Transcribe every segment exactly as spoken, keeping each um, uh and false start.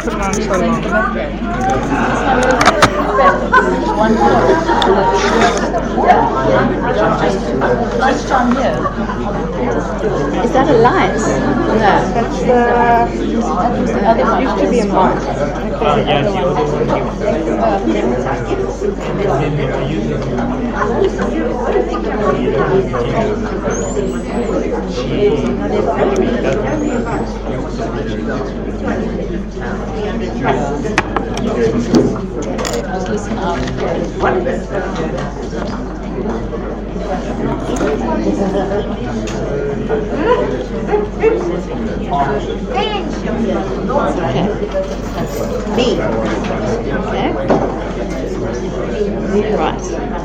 Put it on so long. Is that a light? No, that's the other one. Used to be a mark. Okay, the other Just listen out. Okay. B. Okay. Right.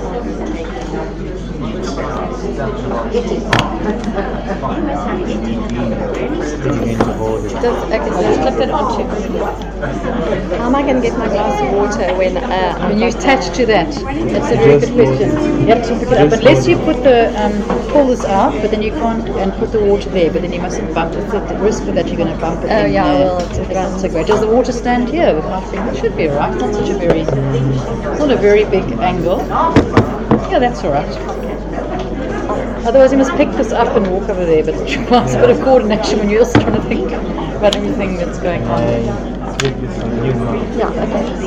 Does, okay, so just flip it onto. How am I going to get my glass of water when uh, when you attach to that? That's a very good question. You have to pick it up unless you put the um, pull this out, but then you can't and put the water there. But then you mustn't bump it. At the risk of that, you're going to bump it. Oh yeah, well, it's not so great. Does the water stand here? It should be right. Not such a very. It's not a very big angle. Yeah, that's all right. Otherwise, you must pick this up and walk over there. But it requires a bit of coordination when you're also trying to think about everything that's going on. Yeah.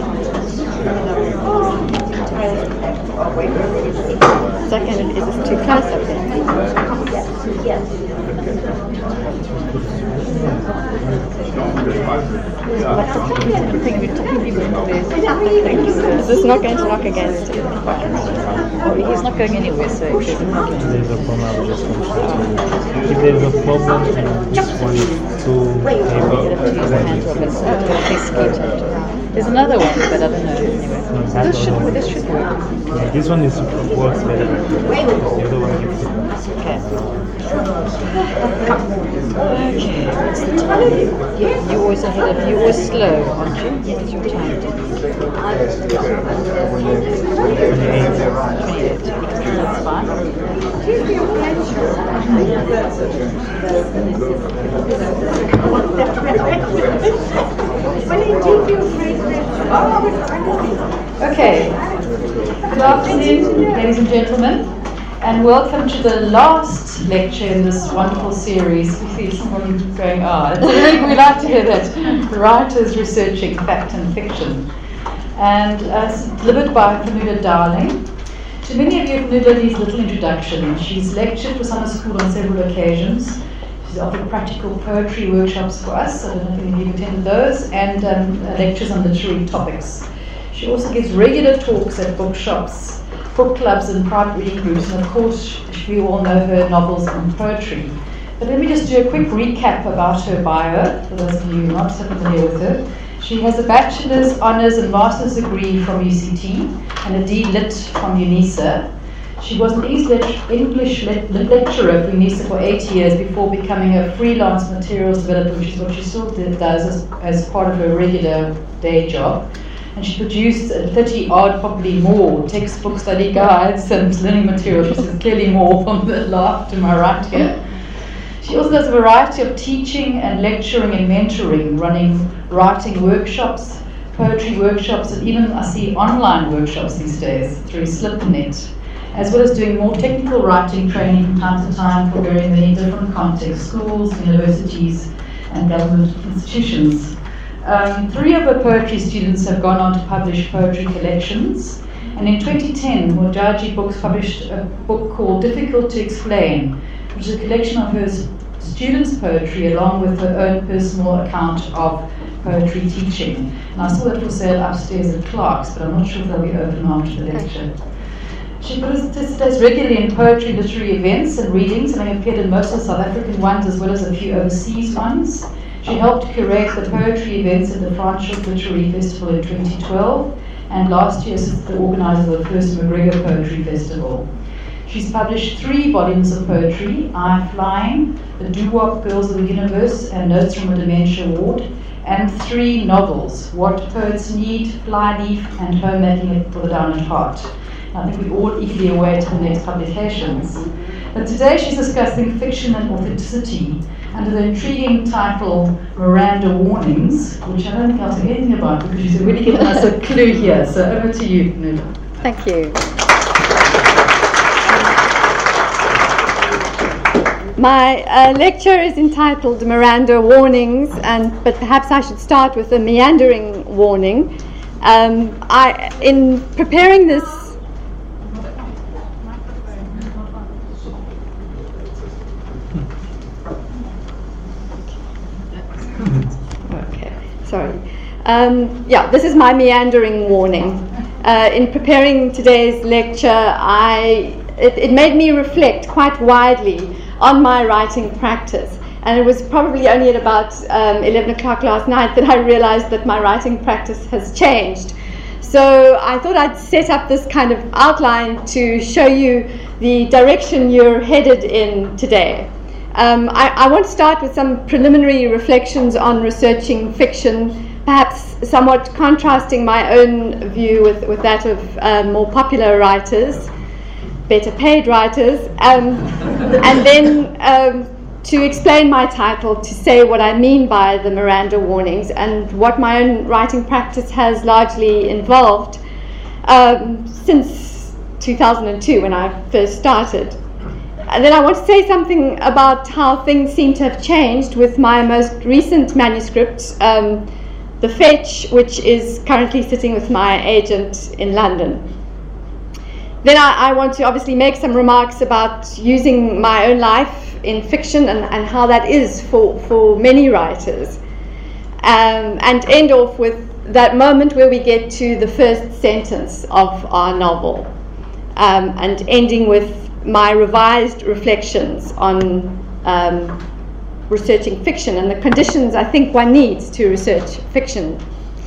Okay. Second, is this too close up there? Yes. Is this not going to knock against it? Oh, he's not going anywhere, so it doesn't knock against it. If there's a problem, this one is too heavy. There's another one, but I don't know. Anyway, no, this should this should work. Yeah, this one is works better. The other one gives it. Okay. Okay. What's the time? You, you always ahead of you always slow, aren't you? What's your time? twenty-eight. That's fine. Okay. Good afternoon, ladies and gentlemen, and welcome to the last lecture in this wonderful series. We see someone going, ah, oh, we like to hear that. Writers researching fact and fiction. And uh, it's delivered by Fernanda Darling. To many of you, Fernanda needs a little introduction. She's lectured for summer school on several occasions. She's offered practical poetry workshops for us. I don't know if any of you attended those, and um, lectures on literary topics. She also gives regular talks at bookshops, book clubs, and private reading groups. And of course, we all know her novels and poetry. But let me just do a quick recap about her bio, for those of you who are not so familiar with her. She has a bachelor's, honours, and master's degree from U C T and a D Lit from UNISA. She was an English lecturer for UNISA for eight years before becoming a freelance materials developer, which is what she still does as, as part of her regular day job. And she produced thirty odd, probably more, textbook study guides and learning materials, which is clearly more from the left to my right here. She also does a variety of teaching and lecturing and mentoring, running writing workshops, poetry workshops, and even I see online workshops these days through SlipNet, as well as doing more technical writing training from time to time for very many different contexts, schools, universities, and government institutions. Um, three of her poetry students have gone on to publish poetry collections, and in twenty ten, Mojaji Books published a book called Difficult to Explain, which is a collection of her students' poetry along with her own personal account of poetry teaching. And I saw that for sale upstairs at Clark's, but I'm not sure if they'll be open after the lecture. She participates regularly in poetry literary events and readings, and appeared in most of the South African ones as well as a few overseas ones. She helped curate the poetry events at the Franschhoek Literary Festival in twenty twelve, and last year as the organizer of the first McGregor Poetry Festival. She's published three volumes of poetry: I Flying, The Doo-Wop Girls of the Universe, and Notes from a Dementia Ward, and three novels: What Poets Need, Flyleaf, and Homemaking It for the Down at Heart. I think we all eagerly await the next publications. But today she's discussing fiction and authenticity, under the intriguing title Miranda Warnings, which I don't think I'll say anything about because she's really given us a clue here. So over to you, Nuala. Thank you. My uh, lecture is entitled Miranda Warnings, and but perhaps I should start with a meandering warning. Um, I, in preparing this, okay, sorry. Um, yeah, this is my meandering warning. Uh, in preparing today's lecture, I it, it made me reflect quite widely on my writing practice, and it was probably only at about um, eleven o'clock last night that I realized that my writing practice has changed. So I thought I'd set up this kind of outline to show you the direction you're headed in today. Um, I, I want to start with some preliminary reflections on researching fiction, perhaps somewhat contrasting my own view with, with that of uh, more popular writers, better paid writers, um, and then um, to explain my title, to say what I mean by the Miranda warnings and what my own writing practice has largely involved um, since two thousand two when I first started. And then I want to say something about how things seem to have changed with my most recent manuscript, um, The Fetch, which is currently sitting with my agent in London. Then I, I want to obviously make some remarks about using my own life in fiction and, and how that is for, for many writers. Um, and end off with that moment where we get to the first sentence of our novel. Um, and ending with my revised reflections on um, researching fiction and the conditions I think one needs to research fiction.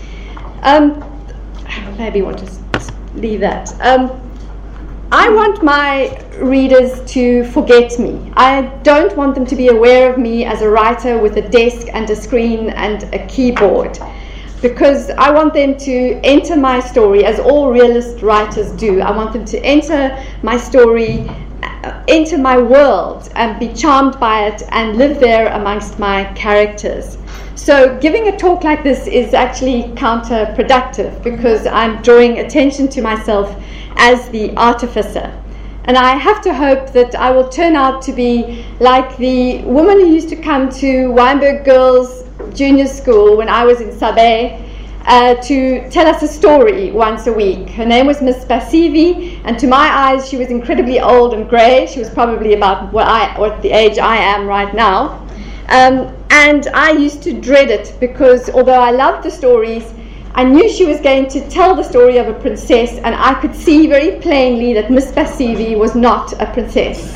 Um, maybe I want to leave that. Um, I want my readers to forget me. I don't want them to be aware of me as a writer with a desk and a screen and a keyboard, because I want them to enter my story as all realist writers do. I want them to enter my story, enter my world and be charmed by it and live there amongst my characters. So giving a talk like this is actually counterproductive because I'm drawing attention to myself as the artificer. And I have to hope that I will turn out to be like the woman who used to come to Weinberg Girls Junior School when I was in Sabé uh, to tell us a story once a week. Her name was Miss Basivi, and to my eyes she was incredibly old and grey. She was probably about what, I, what the age I am right now. Um, and I used to dread it because although I loved the stories, I knew she was going to tell the story of a princess, and I could see very plainly that Miss Basivi was not a princess.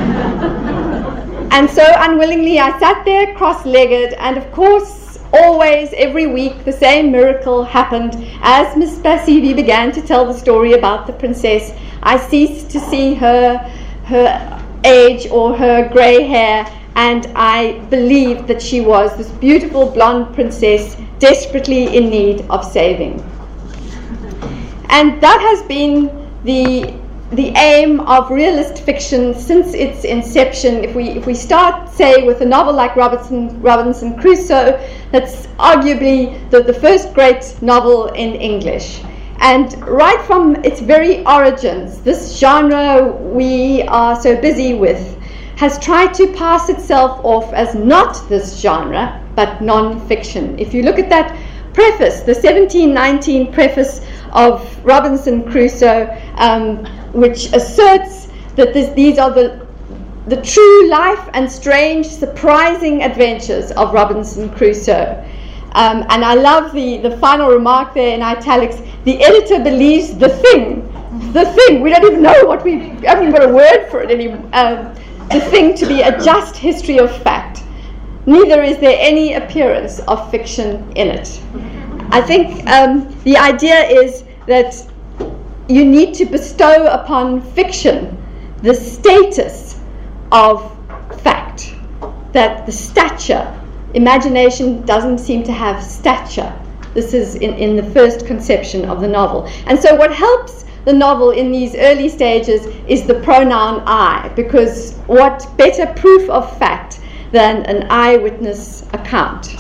And so unwillingly I sat there cross-legged, and of course always every week the same miracle happened. As Miss Basivi began to tell the story about the princess, I ceased to see her, her age or her grey hair, and I believed that she was this beautiful blonde princess desperately in need of saving. And that has been the the aim of realist fiction since its inception. If we if we start, say, with a novel like Robinson Robinson Crusoe, that's arguably the, the first great novel in English. And right from its very origins, this genre we are so busy with has tried to pass itself off as not this genre, but non-fiction. If you look at that preface, the seventeen nineteen preface of Robinson Crusoe, um, which asserts that this, these are the, the true life and strange, surprising adventures of Robinson Crusoe. Um, and I love the, the final remark there in italics, the editor believes the thing, the thing, we don't even know what we, haven't even got a word for it anymore. Um, the thing to be a just history of fact. Neither is there any appearance of fiction in it. I think um, the idea is that you need to bestow upon fiction the status of fact, that the stature, imagination doesn't seem to have stature. This is in, in the first conception of the novel. And so what helps the novel in these early stages is the pronoun I, because what better proof of fact than an eyewitness account.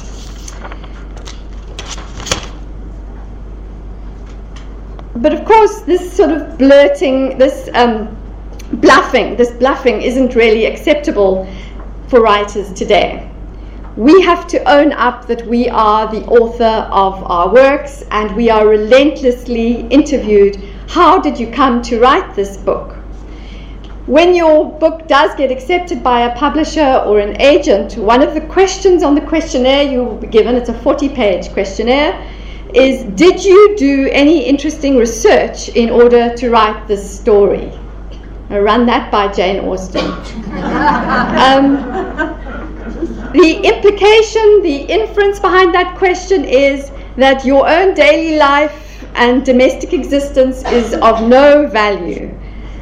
But of course, this sort of blurting, this um, bluffing, this bluffing isn't really acceptable for writers today. We have to own up that we are the author of our works, and we are relentlessly interviewed. How did you come to write this book? When your book does get accepted by a publisher or an agent, one of the questions on the questionnaire you will be given, it's a forty page questionnaire, is, did you do any interesting research in order to write this story? I'll run that by Jane Austen. um, the implication, the inference behind that question is that your own daily life and domestic existence is of no value.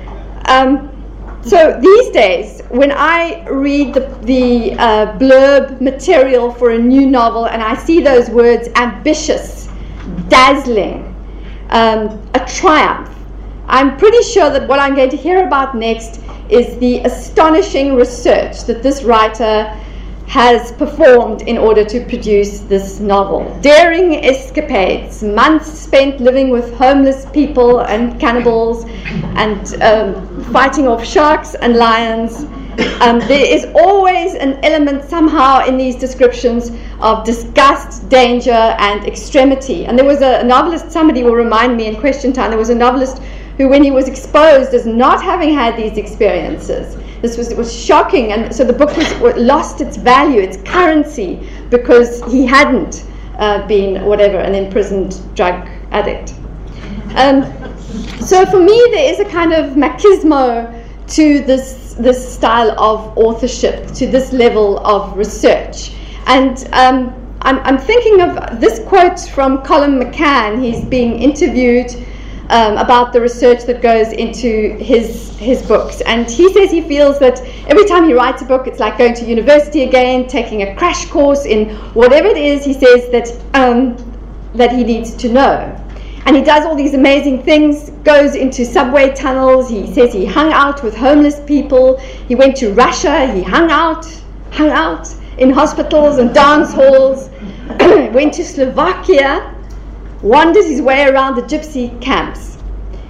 Um, so these days, when I read the, the uh, blurb material for a new novel and I see those words ambitious, dazzling, um, a triumph, I'm pretty sure that what I'm going to hear about next is the astonishing research that this writer has performed in order to produce this novel. Daring escapades, months spent living with homeless people and cannibals and um, fighting off sharks and lions. Um, there is always an element somehow in these descriptions of disgust, danger, and extremity. And there was a, a novelist, somebody will remind me in question time, there was a novelist who, when he was exposed as not having had these experiences, this was, it was shocking, and so the book was, lost its value, its currency, because he hadn't uh, been, whatever, an imprisoned drug addict. Um, so for me, there is a kind of machismo to this, this style of authorship, to this level of research. And um, I'm, I'm thinking of this quote from Colin McCann. He's being interviewed Um, about the research that goes into his his books, and he says he feels that every time he writes a book, it's like going to university again, taking a crash course in whatever it is he says that um, that he needs to know. And he does all these amazing things, goes into subway tunnels. He says he hung out with homeless people. He went to Russia. He hung out, hung out in hospitals and dance halls. Went to Slovakia. Wanders his way around the gypsy camps.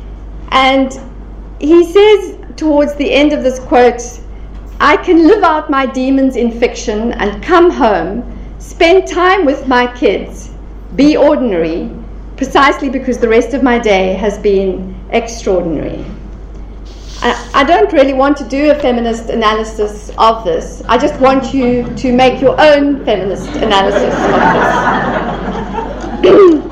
And he says towards the end of this quote, I can live out my demons in fiction and come home, spend time with my kids, be ordinary, precisely because the rest of my day has been extraordinary. I, I don't really want to do a feminist analysis of this. I just want you to make your own feminist analysis of this.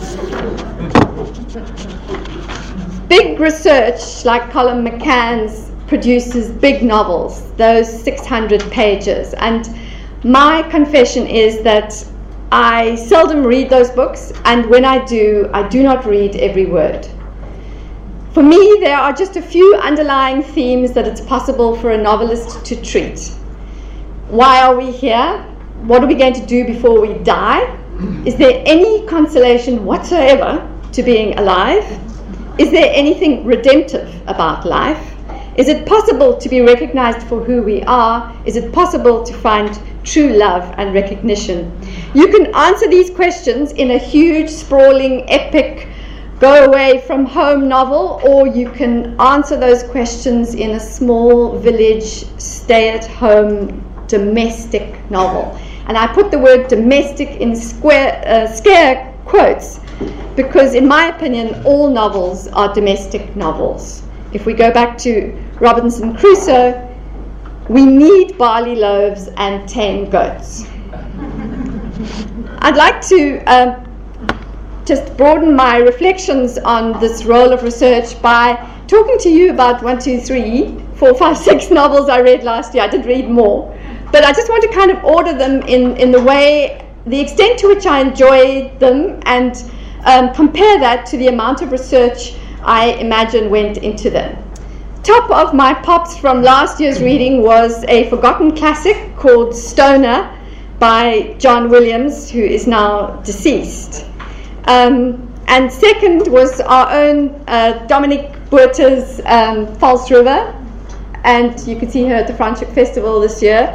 Big research like Colin McCann's produces big novels, those six hundred pages. And my confession is that I seldom read those books, and when I do, I do not read every word. For me, there are just a few underlying themes that it's possible for a novelist to treat. Why are we here? What are we going to do before we die? Is there any consolation whatsoever to being alive? Is there anything redemptive about life? Is it possible to be recognized for who we are? Is it possible to find true love and recognition? You can answer these questions in a huge, sprawling, epic, go away from home novel, or you can answer those questions in a small village, stay at home, domestic novel. And I put the word domestic in square, uh, scare quotes, because in my opinion, all novels are domestic novels. If we go back to Robinson Crusoe, we need barley loaves and tame goats. I'd like to um, just broaden my reflections on this role of research by talking to you about one, two, three, four, five, six novels I read last year. I did read more, but I just want to kind of order them in, in the way, the extent to which I enjoyed them, and Um, compare that to the amount of research I imagine went into them. Top of my pops from last year's reading was a forgotten classic called Stoner by John Williams, who is now deceased. Um, and second was our own uh, Dominique Botha's um, False River, and you could see her at the Franschhoek Festival this year.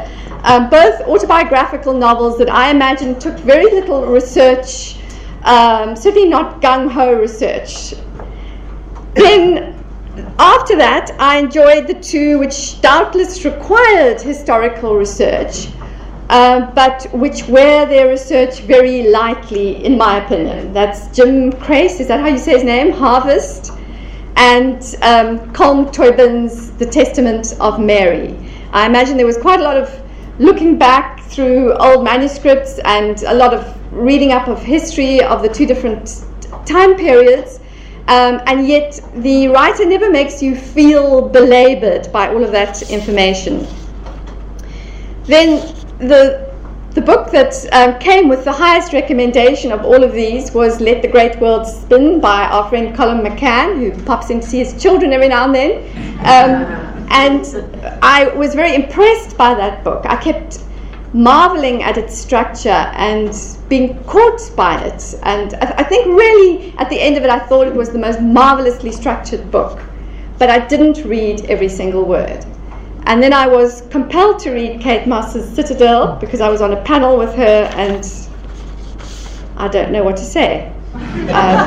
um, both autobiographical novels that I imagine took very little research, um, certainly not gung-ho research. Then after that, I enjoyed the two which doubtless required historical research, uh, but which were their research very lightly, in my opinion. That's Jim Crace, is that how you say his name? Harvest, and um, Colm Toibin's The Testament of Mary. I imagine there was quite a lot of looking back through old manuscripts and a lot of reading up of history of the two different time periods. Um, and yet the writer never makes you feel belabored by all of that information. Then the, the book that um, came with the highest recommendation of all of these was Let the Great World Spin by our friend Colin McCann, who pops in to see his children every now and then. Um, and I was very impressed by that book. I kept marveling at its structure and being caught by it, and I, I think really at the end of it I thought it was the most marvelously structured book, but I didn't read every single word. And then I was compelled to read Kate Moss's Citadel because I was on a panel with her, and I don't know what to say. um,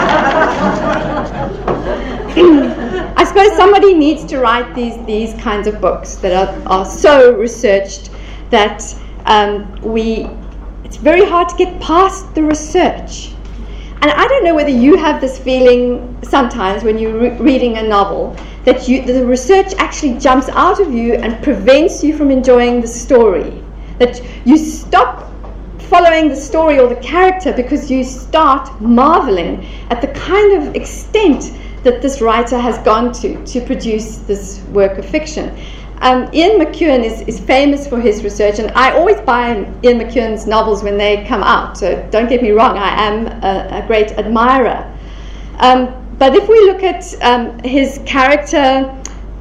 I suppose somebody needs to write these these kinds of books that are, are so researched that um, we, it's very hard to get past the research. And I don't know whether you have this feeling sometimes when you're re- reading a novel, that you, the research actually jumps out of you and prevents you from enjoying the story. That you stop following the story or the character because you start marveling at the kind of extent that this writer has gone to to produce this work of fiction. Um, Ian McEwan is, is famous for his research, and I always buy Ian McEwan's novels when they come out, so don't get me wrong, I am a, a great admirer. Um, but if we look at um, his character,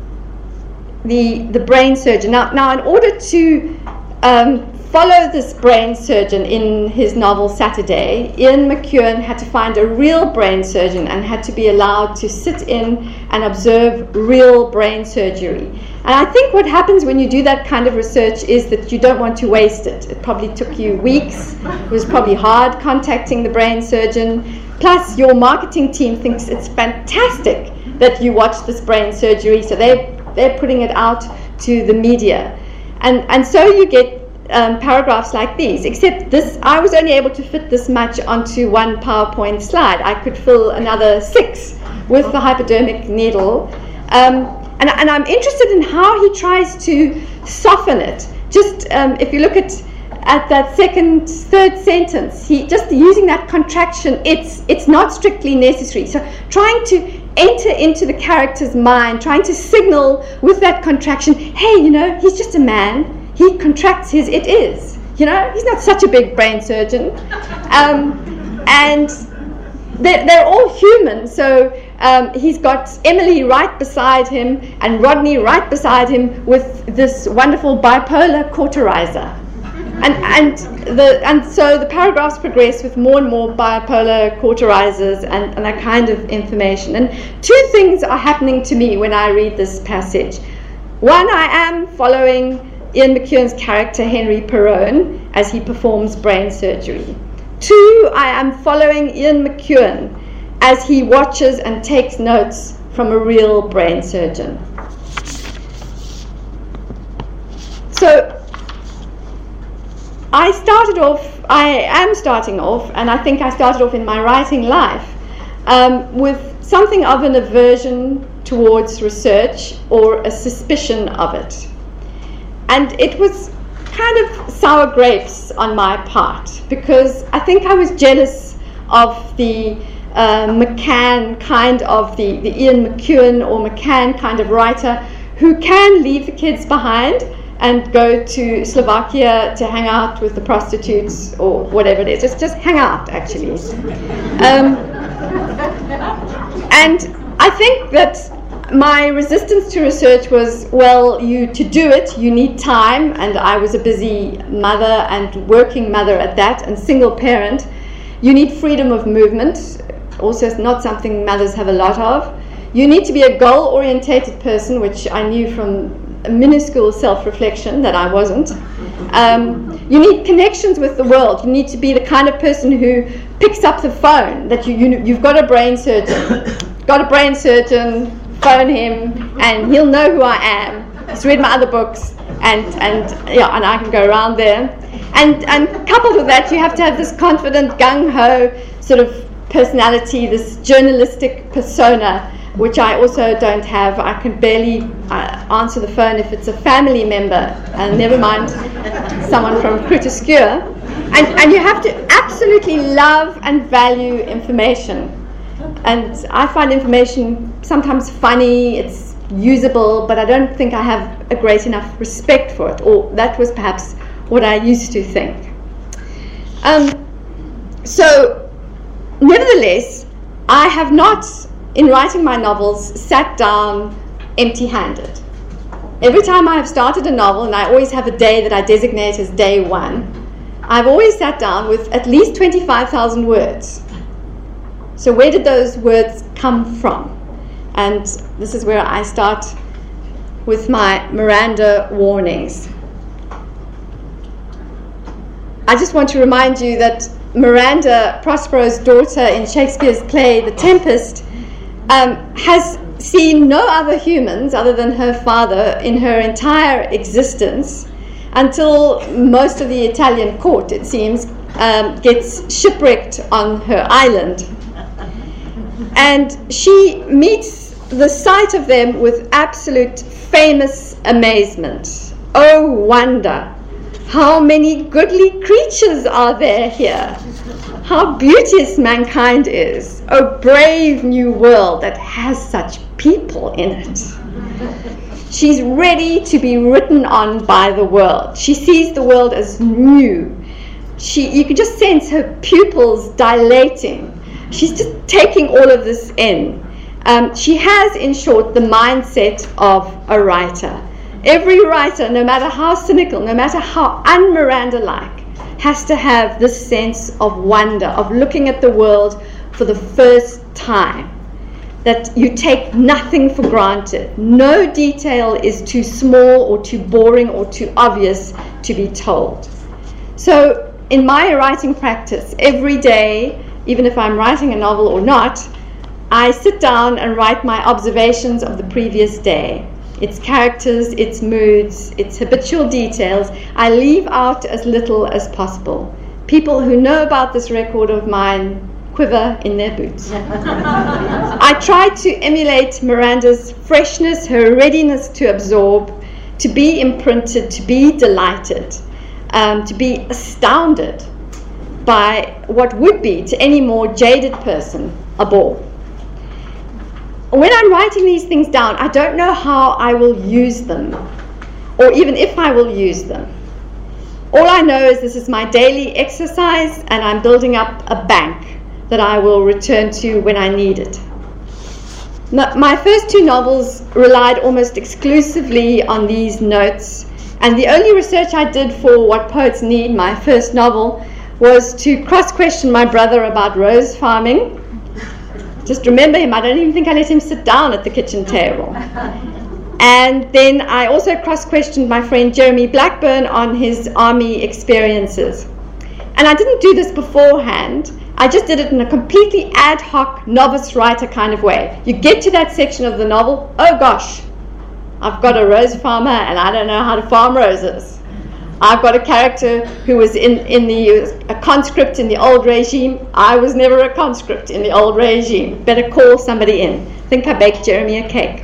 the, the brain surgeon, now, now in order to um, follow this brain surgeon in his novel Saturday, Ian McEwan had to find a real brain surgeon and had to be allowed to sit in and observe real brain surgery. And I think what happens when you do that kind of research is that you don't want to waste it. It probably took you weeks. It was probably hard contacting the brain surgeon. Plus, your marketing team thinks it's fantastic that you watch this brain surgery, so they they're putting it out to the media. And, and so you get Um, paragraphs like these, except this, I was only able to fit this much onto one PowerPoint slide. I could fill another six with the hypodermic needle. Um, and, and I'm interested in how he tries to soften it. Just um, if you look at at that second, third sentence, he just using that contraction, it's it's not strictly necessary. So trying to enter into the character's mind, trying to signal with that contraction, hey, you know, he's just a man. He contracts his it is, you know, he's not such a big brain surgeon. Um, and they're, they're all human, so um, he's got Emily right beside him and Rodney right beside him with this wonderful bipolar cauterizer. And, and, the, and so the paragraphs progress with more and more bipolar cauterizers and, and that kind of information. And two things are happening to me when I read this passage. One, I am following Ian McEwan's character Henry Perrone as he performs brain surgery. Two, I am following Ian McEwan as he watches and takes notes from a real brain surgeon. So I started off, I am starting off, and I think I started off in my writing life um, with something of an aversion towards research or a suspicion of it. And it was kind of sour grapes on my part because I think I was jealous of the uh, McCann kind of, the, the Ian McEwan or McCann kind of writer who can leave the kids behind and go to Slovakia to hang out with the prostitutes or whatever it is. Just, just hang out, actually. Um, and I think that my resistance to research was, well, you to do it, you need time, and I was a busy mother and working mother at that, and single parent. You need freedom of movement, also not something mothers have a lot of. You need to be a goal-orientated person, which I knew from minuscule self-reflection that I wasn't. Um, you need connections with the world. You need to be the kind of person who picks up the phone, that you, you, you've got a brain surgeon, got a brain surgeon, phone him, and he'll know who I am. He's read my other books, and, and, yeah, and I can go around there. And, and coupled with that, you have to have this confident, gung-ho sort of personality, this journalistic persona, which I also don't have. I can barely uh, answer the phone if it's a family member, and never mind someone from Krutiscure. And, and you have to absolutely love and value information. And I find information sometimes funny, it's usable, but I don't think I have a great enough respect for it, or that was perhaps what I used to think. Um, so, nevertheless, I have not, in writing my novels, sat down empty-handed. Every time I have started a novel, and I always have a day that I designate as day one, I've always sat down with at least twenty-five thousand words. So where did those words come from? And this is where I start with my Miranda warnings. I just want to remind you that Miranda, Prospero's daughter in Shakespeare's play The Tempest, um, has seen no other humans other than her father in her entire existence until most of the Italian court, it seems, um, gets shipwrecked on her island. And she meets the sight of them with absolute famous amazement. Oh, wonder! How many goodly creatures are there here! How beauteous mankind is! Oh, brave new world that has such people in it! She's ready to be written on by the world. She sees the world as new. She, you can just sense her pupils dilating. She's just taking all of this in. Um, she has, in short, the mindset of a writer. Every writer, no matter how cynical, no matter how un-Miranda-like, has to have this sense of wonder, of looking at the world for the first time. That you take nothing for granted. No detail is too small or too boring or too obvious to be told. So in my writing practice, every day, even if I'm writing a novel or not, I sit down and write my observations of the previous day. Its characters, its moods, its habitual details. I leave out as little as possible. People who know about this record of mine quiver in their boots. I try to emulate Miranda's freshness, her readiness to absorb, to be imprinted, to be delighted, um, to be astounded by what would be, to any more jaded person, a bore. When I'm writing these things down, I don't know how I will use them, or even if I will use them. All I know is this is my daily exercise, and I'm building up a bank that I will return to when I need it. Now, my first two novels relied almost exclusively on these notes, and the only research I did for What Poets Need, my first novel, was to cross-question my brother about rose farming. Just remember him, I don't even think I let him sit down at the kitchen table. And then I also cross-questioned my friend Jeremy Blackburn on his army experiences. And I didn't do this beforehand. I just did it in a completely ad hoc, novice writer kind of way. You get to that section of the novel, oh gosh, I've got a rose farmer and I don't know how to farm roses. I've got a character who was in, in the, a conscript in the old regime. I was never a conscript in the old regime. Better call somebody in. Think I baked Jeremy a cake.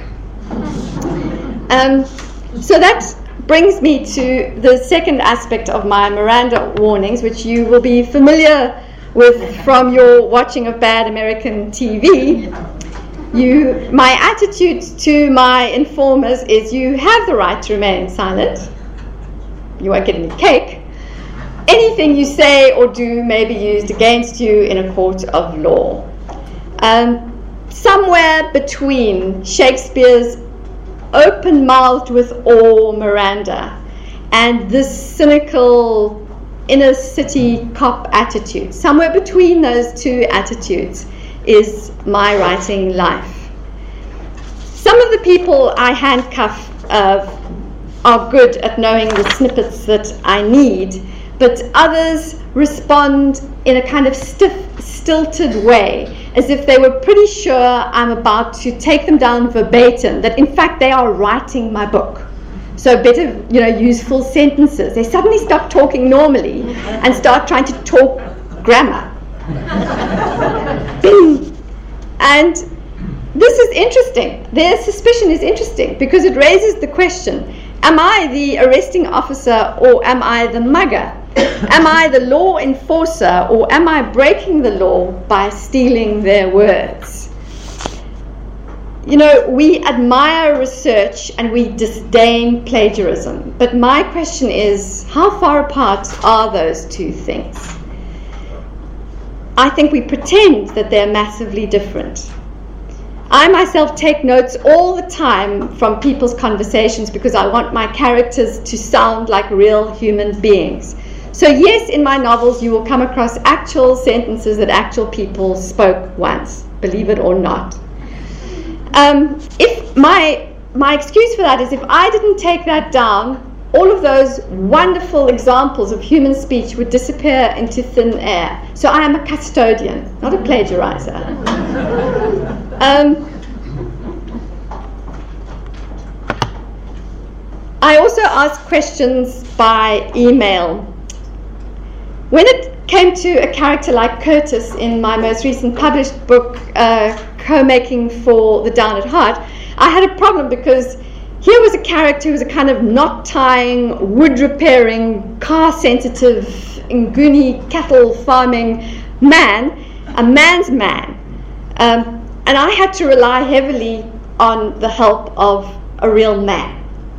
Um, so that brings me to the second aspect of my Miranda warnings, which you will be familiar with from your watching of bad American T V. You, my attitude to my informers is you have the right to remain silent. You won't get any cake. Anything you say or do may be used against you in a court of law. Um, somewhere between Shakespeare's open-mouthed with awe Miranda and this cynical inner city cop attitude, somewhere between those two attitudes is my writing life. Some of the people I handcuff uh, are good at knowing the snippets that I need, but others respond in a kind of stiff, stilted way, as if they were pretty sure I'm about to take them down verbatim, that in fact they are writing my book. So better, you know, use full sentences. They suddenly stop talking normally and start trying to talk grammar. Bing! And this is interesting. Their suspicion is interesting because it raises the question, am I the arresting officer or am I the mugger? Am I the law enforcer or am I breaking the law by stealing their words? You know, we admire research and we disdain plagiarism, but my question is, how far apart are those two things? I think we pretend that they're massively different. I myself take notes all the time from people's conversations because I want my characters to sound like real human beings. So yes, in my novels you will come across actual sentences that actual people spoke once, believe it or not. Um, if my, my excuse for that is if I didn't take that down, all of those wonderful examples of human speech would disappear into thin air. So I am a custodian, not a plagiarizer. um, I also ask questions by email. When it came to a character like Curtis in my most recent published book, uh, Co-Making for the Down at Heart, I had a problem because here was a character who was a kind of knot-tying, wood-repairing, car-sensitive, Nguni cattle farming man, a man's man. Um, and I had to rely heavily on the help of a real man.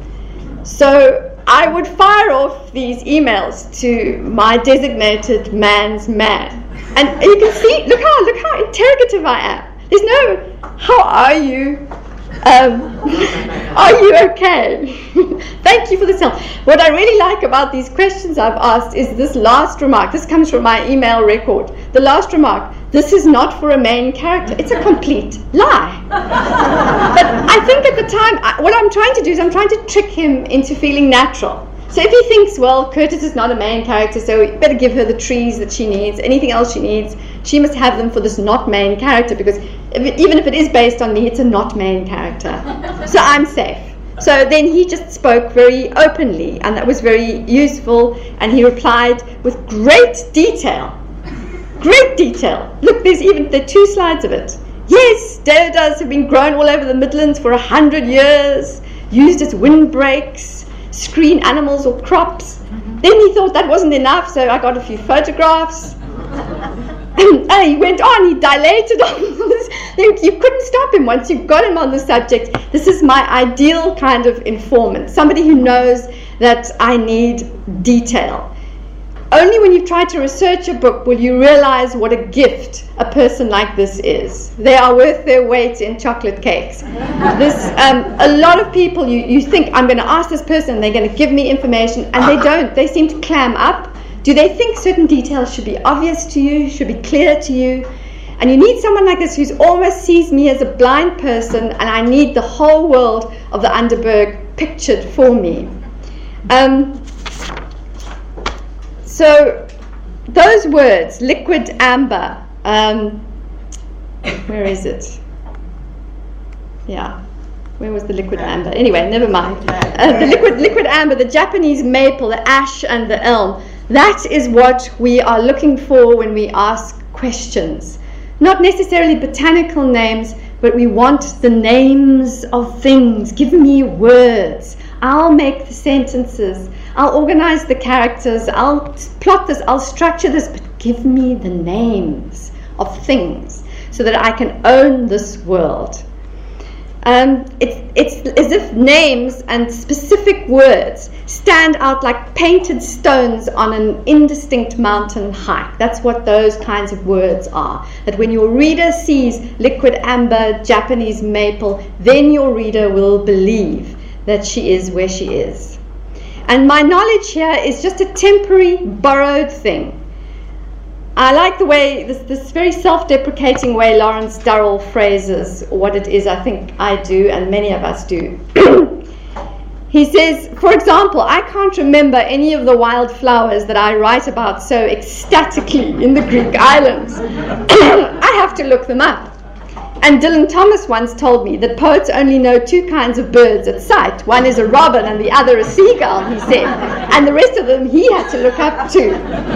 So I would fire off these emails to my designated man's man. And you can see, look how, look how interrogative I am. There's no, how are you? Um, are you okay? Thank you for this help. What I really like about these questions I've asked is this last remark. This comes from my email record. The last remark, this is not for a main character. It's a complete lie. But I think at the time, I, what I'm trying to do is I'm trying to trick him into feeling natural. So if he thinks, well, Curtis is not a main character, so we better give her the trees that she needs, anything else she needs, she must have them for this not main character, because if it, even if it is based on me, it's a not main character. So I'm safe. So then he just spoke very openly, and that was very useful, and he replied with great detail. Great detail. Look, there's even there are two slides of it. Yes, deodars have been grown all over the Midlands for a hundred years, used as windbreaks, screen animals or crops. Mm-hmm. Then he thought that wasn't enough, so I got a few photographs. And he went on, he dilated on this. You couldn't stop him once you got him on the subject. This is my ideal kind of informant, somebody who knows that I need detail. Only when you've tried to research a book will you realize what a gift a person like this is. They are worth their weight in chocolate cakes. This, um, a lot of people, you, you think, I'm going to ask this person, and they're going to give me information, and they don't. They seem to clam up. Do they think certain details should be obvious to you, should be clear to you? And you need someone like this who almost sees me as a blind person, and I need the whole world of the Underberg pictured for me. Um, So those words, liquid amber, um, where is it? Yeah, where was the liquid amber? Anyway, never mind. Uh, the liquid, liquid amber, the Japanese maple, the ash and the elm, that is what we are looking for when we ask questions. Not necessarily botanical names, but we want the names of things. Give me words. I'll make the sentences. I'll organize the characters. I'll plot this. I'll structure this. But give me the names of things so that I can own this world. Um, it's, it's as if names and specific words stand out like painted stones on an indistinct mountain hike. That's what those kinds of words are. That when your reader sees liquid amber, Japanese maple, then your reader will believe that she is where she is. And my knowledge here is just a temporary, borrowed thing. I like the way, this, this very self-deprecating way Lawrence Durrell phrases what it is I think I do, and many of us do. He says, for example, I can't remember any of the wildflowers that I write about so ecstatically in the Greek islands. I have to look them up. And Dylan Thomas once told me that poets only know two kinds of birds at sight. One is a robin and the other a seagull, he said. And the rest of them he had to look up too.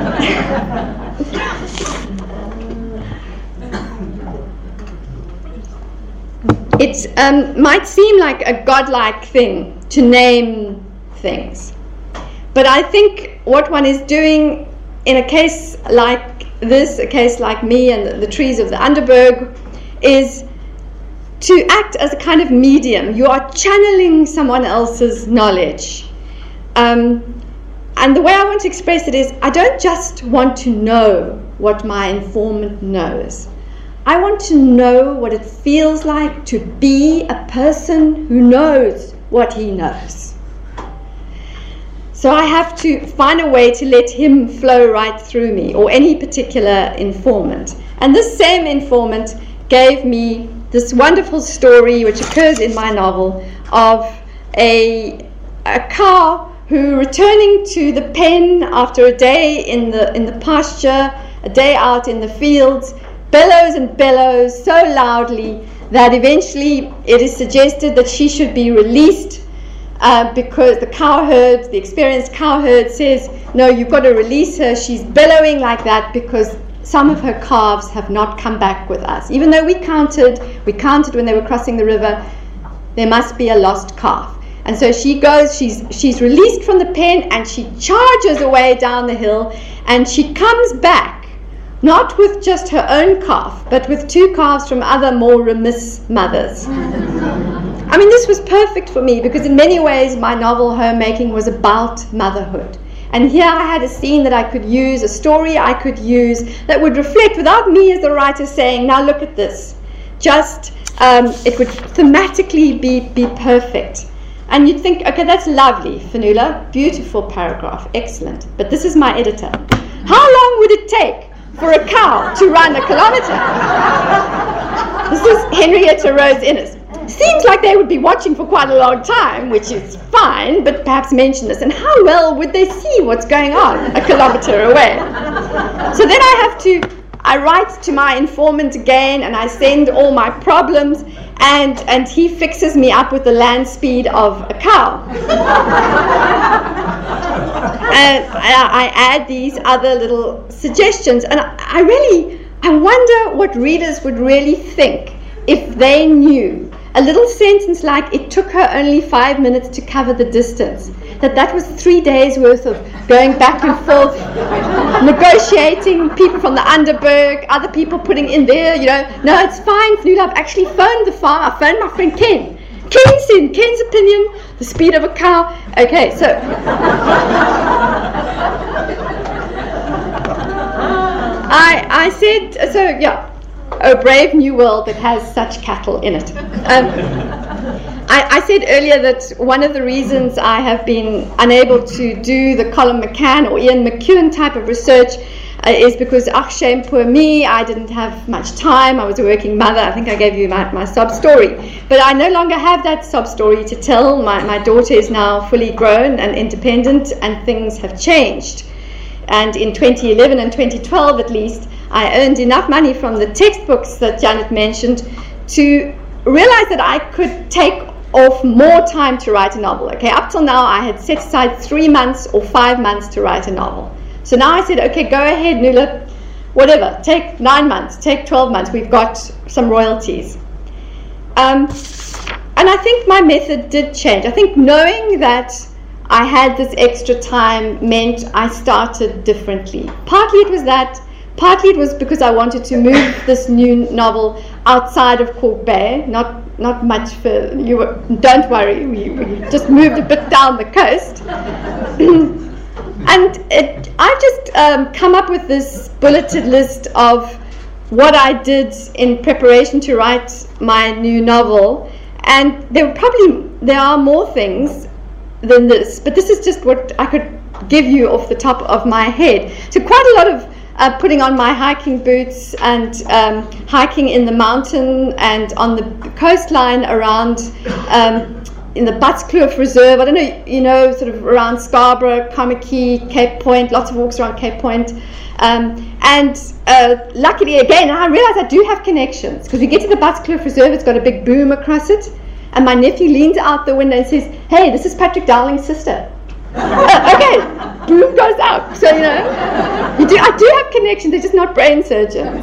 It um, might seem like a godlike thing to name things. But I think what one is doing in a case like this, a case like me and the, the trees of the Underberg, is to act as a kind of medium. You are channeling someone else's knowledge. Um, and the way I want to express it is, I don't just want to know what my informant knows. I want to know what it feels like to be a person who knows what he knows. So I have to find a way to let him flow right through me, or any particular informant. And this same informant gave me this wonderful story, which occurs in my novel, of a, a cow who, returning to the pen after a day in the, in the pasture, a day out in the fields, bellows and bellows so loudly that eventually it is suggested that she should be released, uh, because the cow herd, the experienced cow herd, says, no, you've got to release her. She's bellowing like that because some of her calves have not come back with us. Even though we counted, we counted when they were crossing the river, there must be a lost calf. And so she goes, she's, she's released from the pen, and she charges away down the hill, and she comes back, not with just her own calf, but with two calves from other more remiss mothers. I mean, this was perfect for me, because in many ways my novel Homemaking was about motherhood. And here I had a scene that I could use, a story I could use, that would reflect, without me as the writer saying, now look at this. Just, um, it would thematically be, be perfect. And you'd think, okay, that's lovely, Fionnuala, beautiful paragraph, excellent. But this is my editor. How long would it take for a cow to run a kilometer? This is Henrietta Rose Innes. Seems like they would be watching for quite a long time, which is fine, but perhaps mention this. And how well would they see what's going on a kilometer away? So then I have to, I write to my informant again, and I send all my problems, and, and he fixes me up with the land speed of a cow. And I, I add these other little suggestions, and I, I really, I wonder what readers would really think if they knew a little sentence like, it took her only five minutes to cover the distance, that that was three days worth of going back and forth, negotiating, people from the Underberg, other people putting in there, you know, no, it's fine, Fionnuala, I've actually phoned the farm, I phoned my friend Ken. Ken's in, Ken's opinion, the speed of a cow. Okay, so I, I said, so yeah, oh, brave new world that has such cattle in it. Um, I, I said earlier that one of the reasons I have been unable to do the Colin McCann or Ian McEwan type of research uh, is because, ach, shame, poor me, I didn't have much time. I was a working mother. I think I gave you my, my sob story. But I no longer have that sob story to tell. My, my daughter is now fully grown and independent, and things have changed. And in twenty eleven and twenty twelve, at least, I earned enough money from the textbooks that Janet mentioned to realize that I could take off more time to write a novel. Okay, up till now I had set aside three months or five months to write a novel. So now I said, okay, go ahead, Nuala, whatever, take nine months, take twelve months, we've got some royalties. Um, and I think my method did change. I think knowing that I had this extra time meant I started differently. Partly it was that, partly it was because I wanted to move this new novel outside of Cork Bay, not not much for you. Were, don't worry, we, we just moved a bit down the coast. And it, I've just um, come up with this bulleted list of what I did in preparation to write my new novel, and there were probably there are more things than this, but this is just what I could give you off the top of my head. So quite a lot of uh, putting on my hiking boots and um, hiking in the mountain and on the coastline around um, in the Buttskloof Reserve. I don't know, you know, sort of around Scarborough, Kamaki, Cape Point, lots of walks around Cape Point. Um, and uh, luckily, again, I realize I do have connections, because we get to the Buttskloof Reserve, it's got a big boom across it, and my nephew leans out the window and says, "Hey, this is Patrick Dowling's sister." uh, okay, boom goes out. So, you know, you do, I do have connections, they're just not brain surgeons.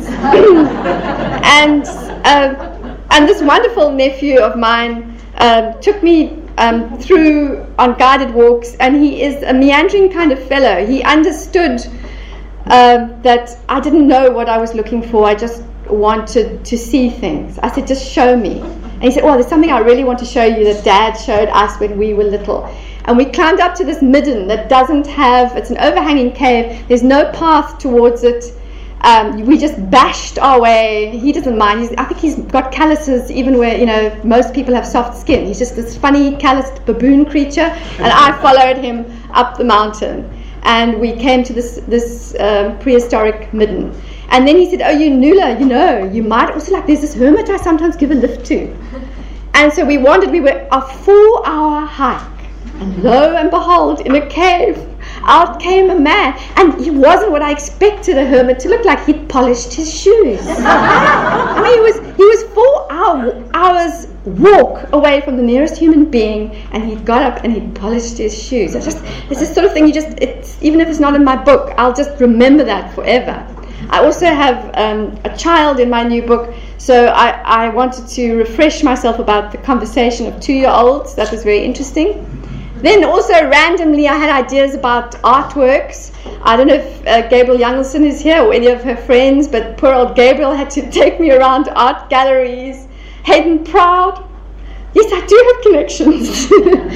and uh, and this wonderful nephew of mine um, took me um, through on guided walks, and he is a meandering kind of fellow. He understood um, that I didn't know what I was looking for, I just wanted to see things. I said, "Just show me." And he said, "Oh, there's something I really want to show you that Dad showed us when we were little." And we climbed up to this midden that doesn't have, it's an overhanging cave, there's no path towards it. Um, we just bashed our way. He doesn't mind. He's, I think he's got calluses even where, you know, most people have soft skin. He's just this funny calloused baboon creature. And I followed him up the mountain. And we came to this, this um, prehistoric midden. And then he said, "Oh, you Nula, you know, you might also like, there's this hermit I sometimes give a lift to." And so we wandered, we were a four hour hike. And lo and behold, in a cave, out came a man. And he wasn't what I expected a hermit to look like. He'd polished his shoes. I mean, he was he was four hour, hours walk away from the nearest human being, and he'd got up and he'd polished his shoes. It's just, it's this sort of thing you just, it's, even if it's not in my book, I'll just remember that forever. I also have um, a child in my new book, so I, I wanted to refresh myself about the conversation of two-year-olds. That was very interesting. Then also randomly I had ideas about artworks. I don't know if uh, Gabriel Youngelson is here or any of her friends, but poor old Gabriel had to take me around art galleries. Hayden Proud. Yes, I do have connections.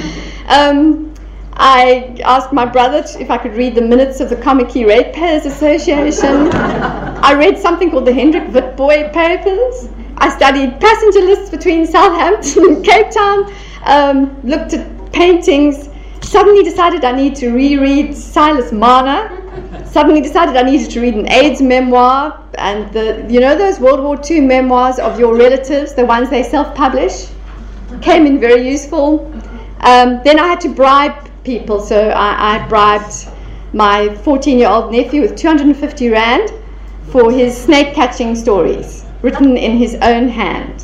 um, I asked my brother to, if I could read the minutes of the Kamaki Ratepayers Association. I read something called the Hendrik Witbooi Papers. I studied passenger lists between Southampton and Cape Town. Um, looked at paintings, suddenly decided I need to reread Silas Marner, suddenly decided I needed to read an AIDS memoir, and the, you know those World War Two memoirs of your relatives, the ones they self-publish, came in very useful. Um, then I had to bribe people, so I, I bribed my fourteen-year-old nephew with two hundred fifty rand for his snake-catching stories, written in his own hand.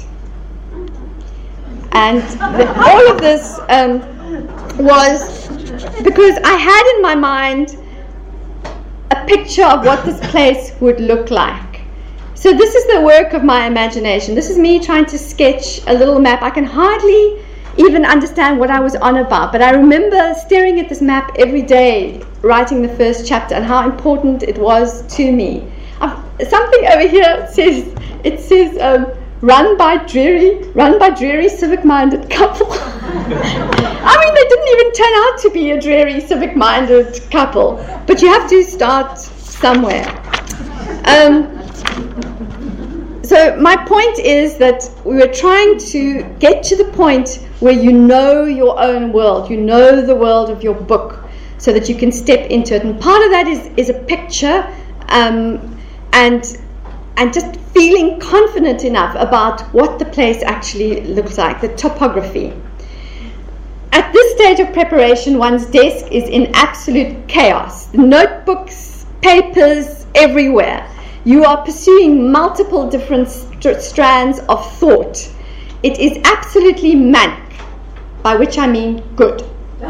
And the, all of this um, was because I had in my mind a picture of what this place would look like. So this is the work of my imagination. This is me trying to sketch a little map. I can hardly even understand what I was on about, but I remember staring at this map every day, writing the first chapter, and how important it was to me. I've, something over here says, it says, um, Run by dreary, run by dreary civic-minded couple. I mean, they didn't even turn out to be a dreary civic-minded couple, but you have to start somewhere. Um, so my point is that we were trying to get to the point where you know your own world, you know the world of your book, so that you can step into it. And part of that is, is a picture, um, and and just feeling confident enough about what the place actually looks like, the topography. At this stage of preparation, one's desk is in absolute chaos. Notebooks, papers, everywhere. You are pursuing multiple different st- strands of thought. It is absolutely manic, by which I mean good.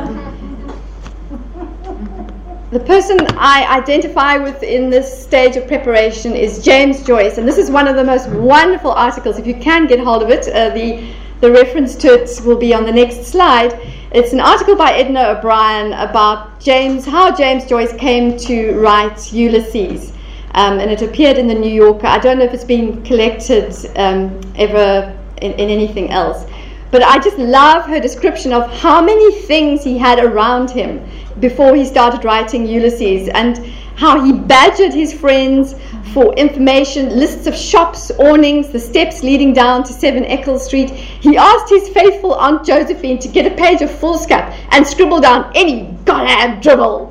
The person I identify with in this stage of preparation is James Joyce, and this is one of the most wonderful articles. If you can get hold of it, uh, the, the reference to it will be on the next slide. It's an article by Edna O'Brien about James, how James Joyce came to write Ulysses, um, and it appeared in the New Yorker. I don't know if it's been collected um, ever in, in anything else. But I just love her description of how many things he had around him before he started writing Ulysses, and how he badgered his friends for information, lists of shops, awnings, the steps leading down to seven Eccles Street. He asked his faithful Aunt Josephine to get a page of foolscap and scribble down any goddamn dribble.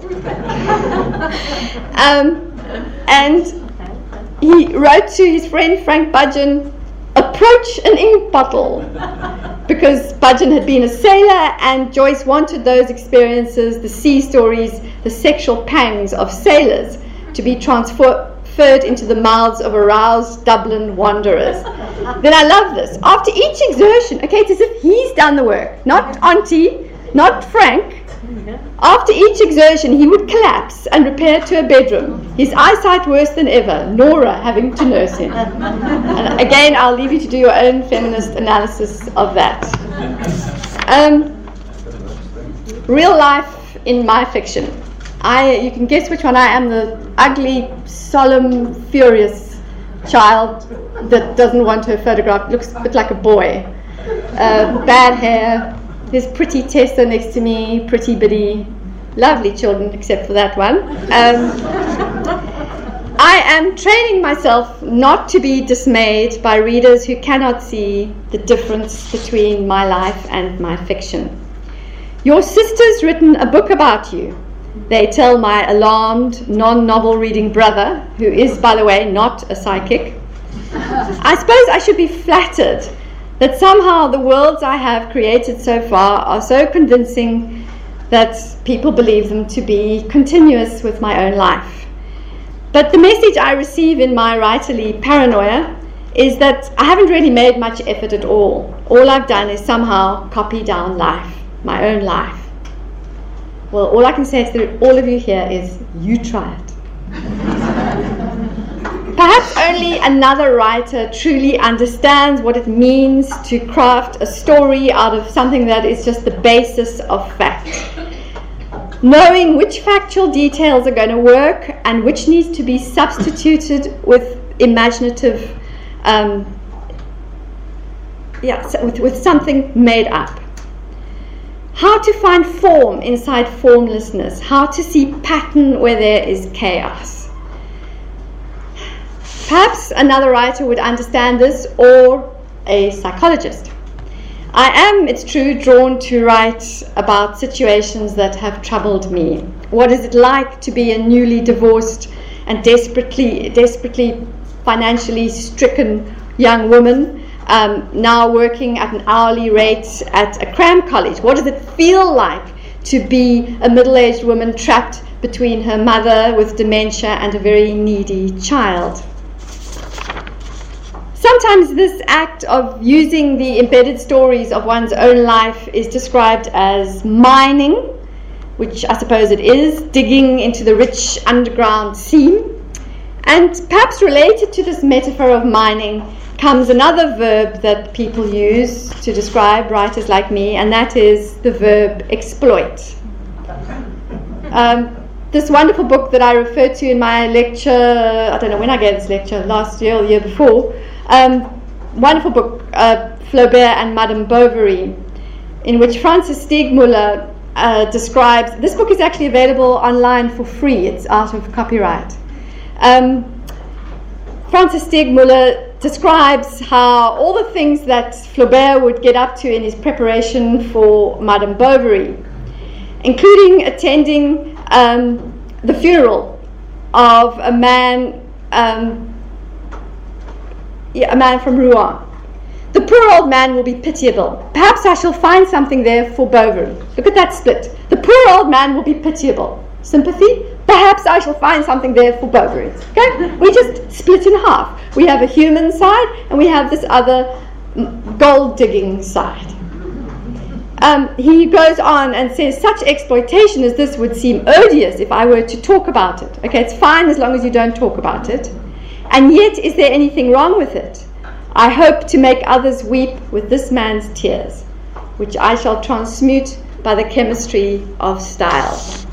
um, and he wrote to his friend Frank Budgeon, approach an ink bottle. because Budgeon had been a sailor, and Joyce wanted those experiences, the sea stories, the sexual pangs of sailors, to be transferred into the mouths of aroused Dublin wanderers. Then I love this. After each exertion, okay, it's as if he's done the work, not Auntie, not Frank. After each exertion, he would collapse and repair to a bedroom, his eyesight worse than ever, Nora having to nurse him. And again, I'll leave you to do your own feminist analysis of that. Um, real life in my fiction. I, you can guess which one I am, the ugly, solemn, furious child that doesn't want her photographed, looks a bit like a boy. Uh, bad hair. There's pretty Tessa next to me, pretty Biddy, lovely children except for that one. Um, I am training myself not to be dismayed by readers who cannot see the difference between my life and my fiction. Your sister's written a book about you, they tell my alarmed, non-novel reading brother, who is, by the way, not a psychic. I suppose I should be flattered that somehow the worlds I have created so far are so convincing that people believe them to be continuous with my own life. But the message I receive in my writerly paranoia is that I haven't really made much effort at all. All I've done is somehow copy down life, my own life. Well, all I can say to all of you here is, you try it. Perhaps only another writer truly understands what it means to craft a story out of something that is just the basis of fact. Knowing which factual details are going to work and which needs to be substituted with imaginative, um, yeah, so with, with something made up. How to find form inside formlessness. How to see pattern where there is chaos. Perhaps another writer would understand this, or a psychologist. I am, it's true, drawn to write about situations that have troubled me. What is it like to be a newly divorced and desperately, desperately financially stricken young woman, um, now working at an hourly rate at a cram college? What does it feel like to be a middle-aged woman trapped between her mother with dementia and a very needy child? Sometimes this act of using the embedded stories of one's own life is described as mining, which I suppose it is, digging into the rich underground seam. And perhaps related to this metaphor of mining comes another verb that people use to describe writers like me, and that is the verb exploit. Um, this wonderful book that I referred to in my lecture, I don't know when I gave this lecture, last year or the year before, Um, wonderful book, uh, Flaubert and Madame Bovary, in which Francis Steegmuller uh, describes, this book is actually available online for free, it's out of copyright. Um, Francis Steegmuller describes how all the things that Flaubert would get up to in his preparation for Madame Bovary, including attending um, the funeral of a man um, a man from Rouen. The poor old man will be pitiable. Perhaps I shall find something there for Bovary. Look at that split. The poor old man will be pitiable. Sympathy? Perhaps I shall find something there for Bovary. Okay? We just split in half. We have a human side and we have this other gold digging side. Um, he goes on and says, such exploitation as this would seem odious if I were to talk about it. Okay, it's fine as long as you don't talk about it. And yet, is there anything wrong with it? I hope to make others weep with this man's tears, which I shall transmute by the chemistry of style.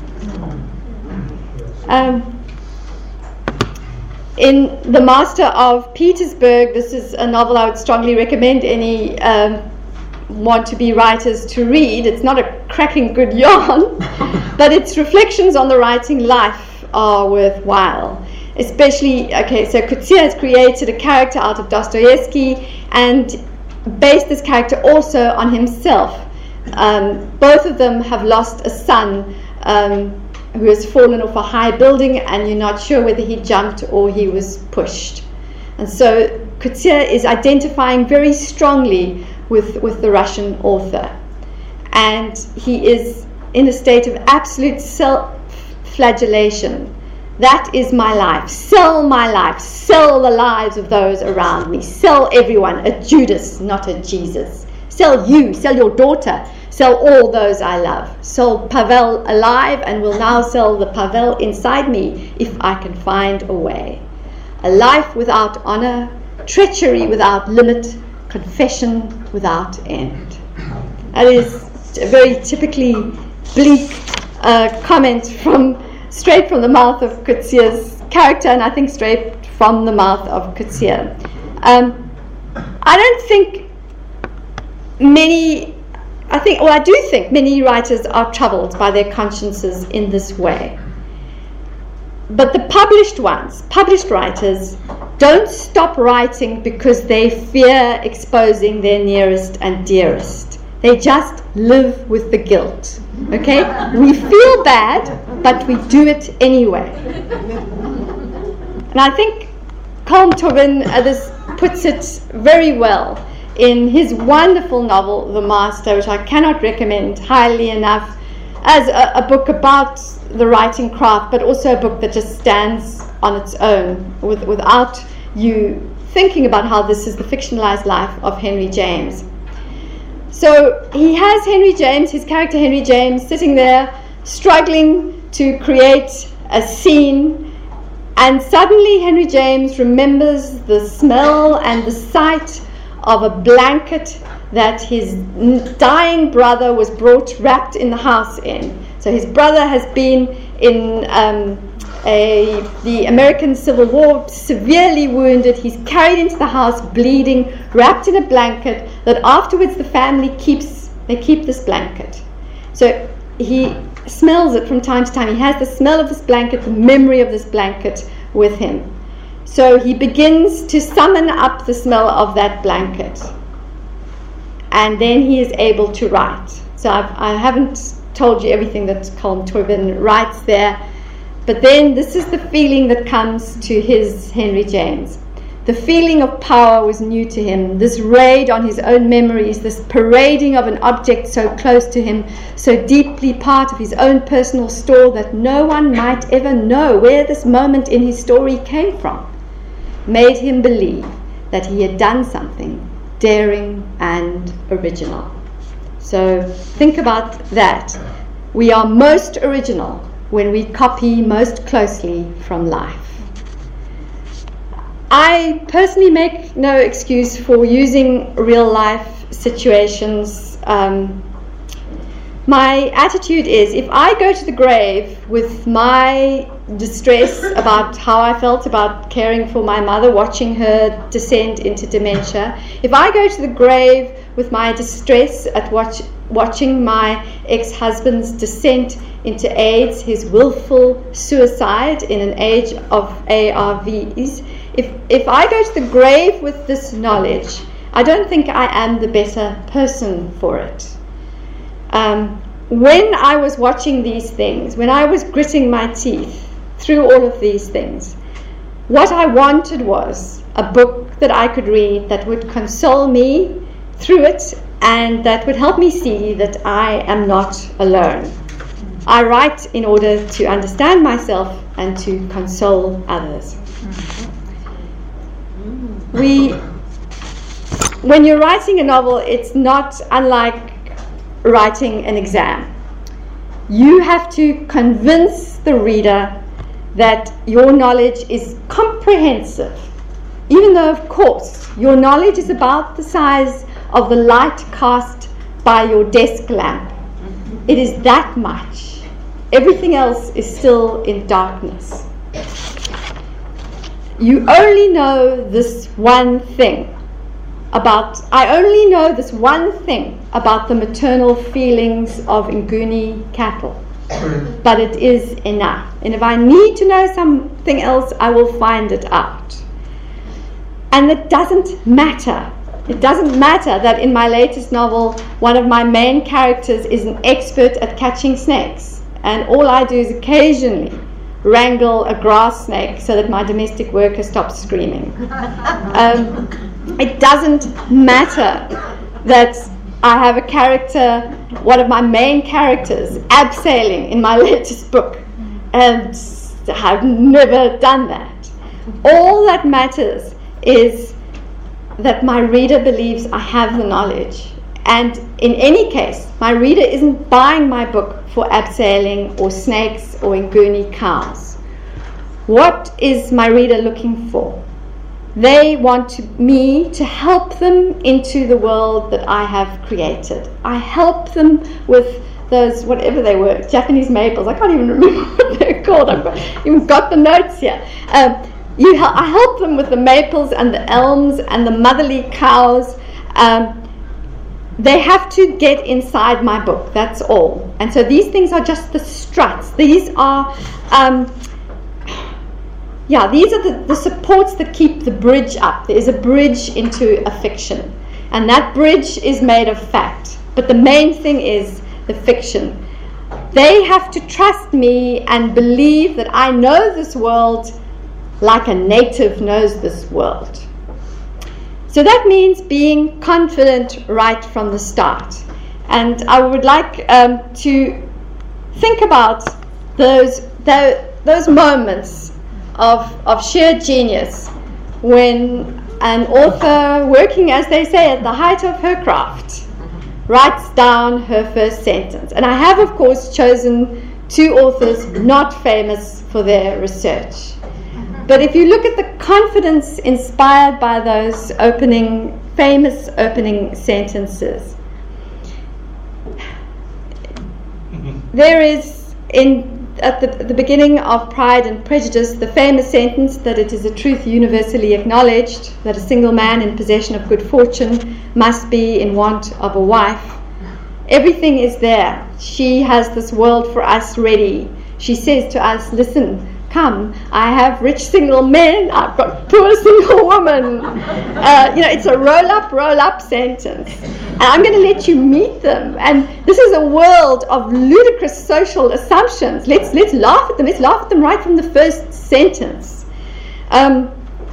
Um, in The Master of Petersburg, this is a novel I would strongly recommend any um, want-to-be writers to read. It's not a cracking good yarn, but its reflections on the writing life are worthwhile. Especially, okay, so Coetzee has created a character out of Dostoevsky and based this character also on himself. Um, both of them have lost a son um, who has fallen off a high building, and you're not sure whether he jumped or he was pushed. And so Coetzee is identifying very strongly with, with the Russian author. And he is in a state of absolute self-flagellation. That is my life. Sell my life. Sell the lives of those around me. Sell everyone. A Judas, not a Jesus. Sell you. Sell your daughter. Sell all those I love. Sell Pavel alive, and will now sell the Pavel inside me if I can find a way. A life without honor, treachery without limit, confession without end. That is a very typically bleak uh, comment from straight from the mouth of Coetzee's character, and I think straight from the mouth of Coetzee. Um, I don't think many, I think, well, I do think many writers are troubled by their consciences in this way. But the published ones, published writers, don't stop writing because they fear exposing their nearest and dearest. They just live with the guilt. Okay? We feel bad, but we do it anyway. And I think Colm Tobin uh, this puts it very well in his wonderful novel, The Master, which I cannot recommend highly enough as a, a book about the writing craft, but also a book that just stands on its own with, without you thinking about how this is the fictionalized life of Henry James. So he has Henry James, his character Henry James, sitting there struggling to create a scene, and suddenly Henry James remembers the smell and the sight of a blanket that his dying brother was brought wrapped in the house in. So his brother has been in um, a, the American Civil War, severely wounded. He's carried into the house bleeding, wrapped in a blanket that afterwards the family keeps, they keep this blanket. So he smells it from time to time. He has the smell of this blanket, the memory of this blanket with him. So he begins to summon up the smell of that blanket. And then he is able to write. So I've, I haven't told you everything that Colm Tobin writes there. But then this is the feeling that comes to his Henry James. The feeling of power was new to him. This raid on his own memories, this parading of an object so close to him, so deeply part of his own personal store that no one might ever know where this moment in his story came from, made him believe that he had done something daring and original. So think about that. We are most original when we copy most closely from life. I personally make no excuse for using real life situations. Um, my attitude is, if I go to the grave with my distress about how I felt about caring for my mother, watching her descend into dementia, if I go to the grave with my distress at watch, watching my ex-husband's descent into AIDS, his willful suicide in an age of A R Vs, if, if I go to the grave with this knowledge, I don't think I am the better person for it. Um, when I was watching these things, when I was gritting my teeth through all of these things, what I wanted was a book that I could read that would console me through it and that would help me see that I am not alone. I write in order to understand myself and to console others. We, when you're writing a novel, it's not unlike writing an exam. You have to convince the reader that your knowledge is comprehensive, even though, of course, your knowledge is about the size of the light cast by your desk lamp. It is that much. Everything else is still in darkness. You only know this one thing about, I only know this one thing about the maternal feelings of Nguni cattle. But it is enough. And if I need to know something else, I will find it out. And it doesn't matter. It doesn't matter that in my latest novel, one of my main characters is an expert at catching snakes. And all I do is occasionally wrangle a grass snake so that my domestic worker stops screaming. Um, it doesn't matter that I have a character, one of my main characters, abseiling in my latest book, and I've never done that. All that matters is that my reader believes I have the knowledge. And in any case, my reader isn't buying my book for abseiling or snakes or Nguni cows. What is my reader looking for? They want to, me to help them into the world that I have created. I help them with those, whatever they were, Japanese maples. I can't even remember what they're called. I've got, even got the notes here. Um, you hel- I help them with the maples and the elms and the motherly cows. Um, They have to get inside my book, that's all. And so these things are just the struts. These are, um, yeah, these are the, the supports that keep the bridge up. There is a bridge into a fiction. And that bridge is made of fact. But the main thing is the fiction. They have to trust me and believe that I know this world like a native knows this world. So that means being confident right from the start. And I would like um, to think about those, those, those moments of, of sheer genius when an author, working, as they say, at the height of her craft, writes down her first sentence. And I have, of course, chosen two authors not famous for their research. But if you look at the confidence inspired by those opening, famous opening sentences, there is, in at the, the beginning of Pride and Prejudice, the famous sentence that it is a truth universally acknowledged that a single man in possession of good fortune must be in want of a wife. Everything is there. She has this world for us ready. She says to us, listen, come, I have rich single men, I've got poor single women. Uh, you know, it's a roll-up, roll-up sentence. And I'm going to let you meet them. And this is a world of ludicrous social assumptions. Let's let's laugh at them. Let's laugh at them right from the first sentence. Um,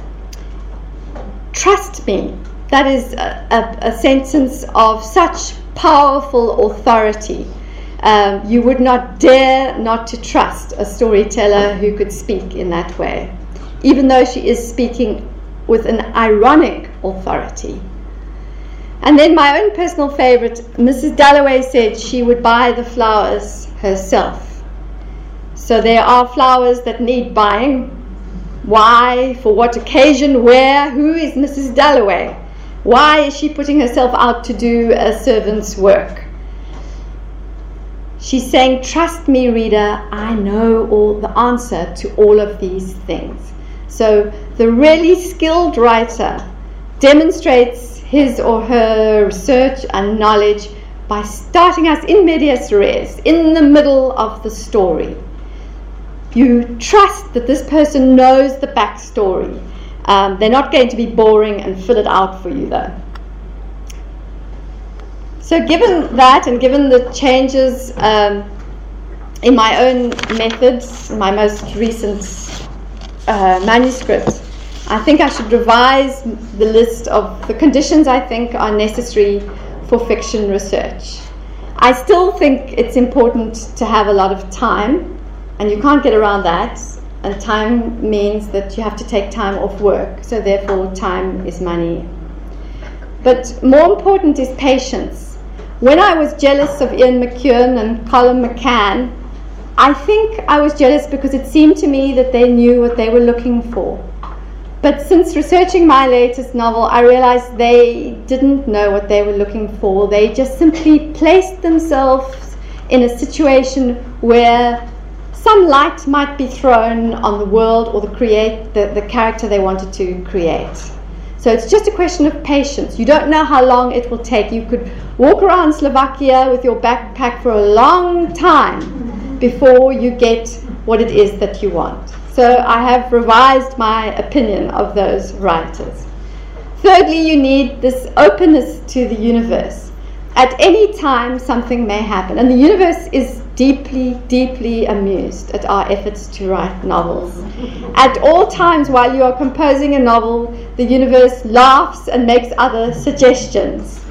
trust me. That is a, a, a sentence of such powerful authority. Um, you would not dare not to trust a storyteller who could speak in that way, even though she is speaking with an ironic authority. And then my own personal favorite, Missus Dalloway said she would buy the flowers herself. So there are flowers that need buying. Why? For what occasion? Where? Who is Missus Dalloway? Why is she putting herself out to do a servant's work? She's saying, trust me, reader, I know all the answer to all of these things. So the really skilled writer demonstrates his or her research and knowledge by starting us in medias res, in the middle of the story. You trust that this person knows the backstory. Um, they're not going to be boring and fill it out for you, though. So given that, and given the changes um, in my own methods, my most recent uh, manuscript, I think I should revise the list of the conditions I think are necessary for fiction research. I still think it's important to have a lot of time, and you can't get around that. And time means that you have to take time off work, so therefore time is money. But more important is patience. When I was jealous of Ian McEwan and Colin McCann, I think I was jealous because it seemed to me that they knew what they were looking for. But since researching my latest novel, I realized they didn't know what they were looking for. They just simply placed themselves in a situation where some light might be thrown on the world or the create the, the character they wanted to create. So it's just a question of patience. You don't know how long it will take. You could walk around Slovakia with your backpack for a long time before you get what it is that you want. So I have revised my opinion of those writers. Thirdly, you need this openness to the universe. At any time, something may happen. And the universe is deeply, deeply amused at our efforts to write novels. At all times while you are composing a novel, the universe laughs and makes other suggestions.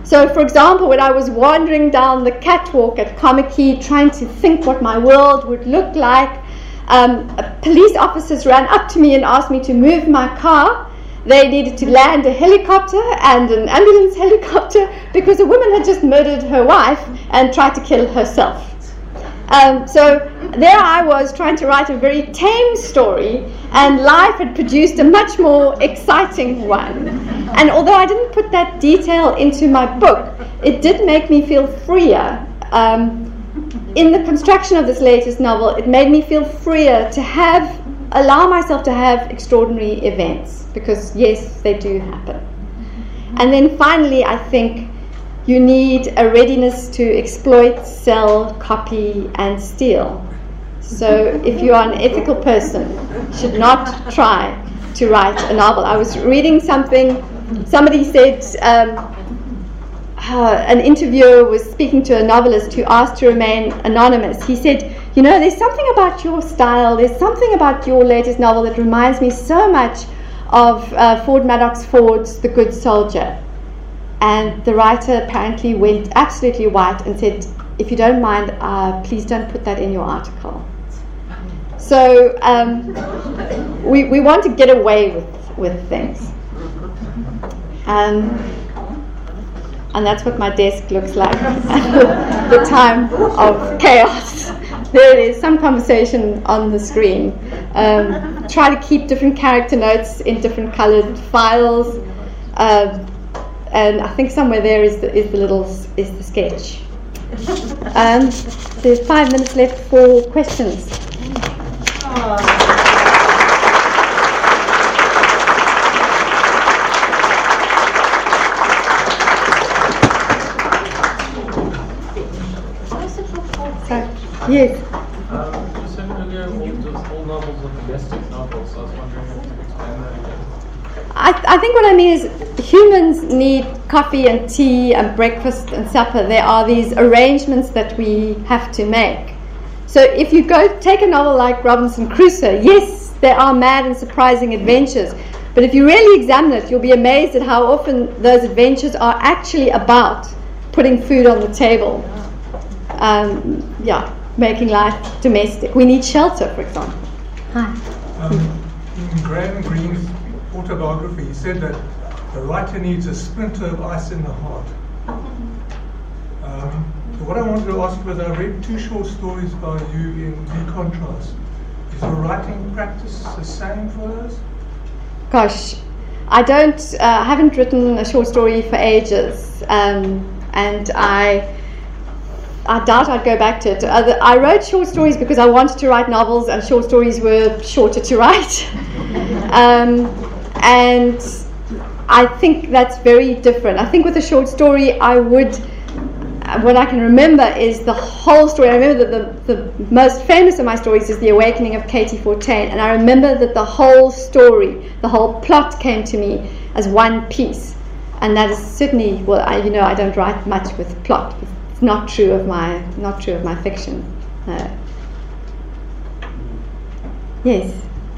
So, for example, when I was wandering down the catwalk at Kommetjie trying to think what my world would look like, um, police officers ran up to me and asked me to move my car. They needed to land a helicopter and an ambulance helicopter because a woman had just murdered her wife and tried to kill herself. Um, so there I was trying to write a very tame story, and life had produced a much more exciting one. And although I didn't put that detail into my book, it did make me feel freer. Um, in the construction of this latest novel, it made me feel freer to have, allow myself to have extraordinary events, because yes, they do happen. And then finally, I think you need a readiness to exploit, sell, copy, and steal. So if you are an ethical person, you should not try to write a novel. I was reading something, somebody said, um, uh, an interviewer was speaking to a novelist who asked to remain anonymous. He said, you know, there's something about your style, there's something about your latest novel that reminds me so much of uh, Ford Madox Ford's The Good Soldier. And the writer apparently went absolutely white and said, if you don't mind, uh, please don't put that in your article. So um, we, we want to get away with, with things. Um, and that's what my desk looks like at the time of chaos. There it is, some conversation on the screen. Um, try to keep different character notes in different colored files. Uh, and I think somewhere there is the, is the little is the sketch. Um, there's five minutes left for questions. Yes. Um, you said earlier all, all novels are domestic novels. I was wondering if you could explain that again. I, I think what I mean is humans need coffee and tea and breakfast and supper. There are these arrangements that we have to make. So if you go take a novel like Robinson Crusoe, yes, there are mad and surprising adventures. But if you really examine it, you'll be amazed at how often those adventures are actually about putting food on the table. Um, yeah, making life domestic. We need shelter, for example. Hi. Um, in Graham Greene's autobiography, he said that the writer needs a splinter of ice in the heart. Um, so what I wanted to ask was, I read two short stories by you in The Contrast. Is your writing practice the same for those? Gosh, I don't, uh, haven't written a short story for ages, um, and I I doubt I'd go back to it. Uh, I wrote short stories because I wanted to write novels, and short stories were shorter to write. um, and I think that's very different. I think with a short story, I would, what I can remember is the whole story. I remember that the, the most famous of my stories is The Awakening of Katie Fortain, and I remember that the whole story, the whole plot came to me as one piece. And that is certainly, well, I, you know, I don't write much with plot. It's not true of my, not true of my fiction. No. Yes.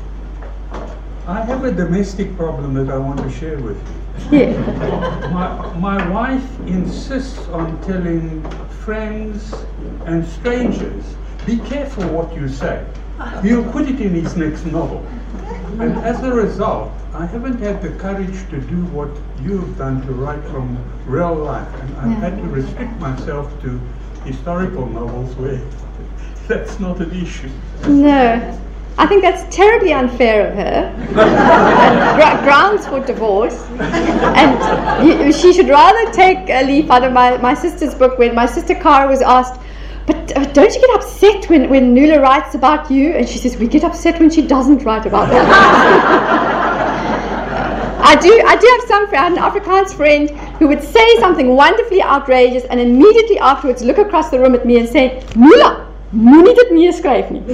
I have a domestic problem that I want to share with you. Yeah. My, my wife insists on telling friends and strangers, be careful what you say. He'll put it in his next novel. And as a result, I haven't had the courage to do what you've done, to write from real life. And I've had to restrict myself to historical novels where that's not an issue. No. I think that's terribly unfair of her. And gra- grounds for divorce. And you, she should rather take a leaf out of my, my sister's book when my sister Cara was asked, but uh, don't you get upset when, when Nuala writes about you? And she says, we get upset when she doesn't write about us. I do I do have some friend, an Afrikaans friend, who would say something wonderfully outrageous and immediately afterwards look across the room at me and say, Nuala, moenie dit neerskryf nie.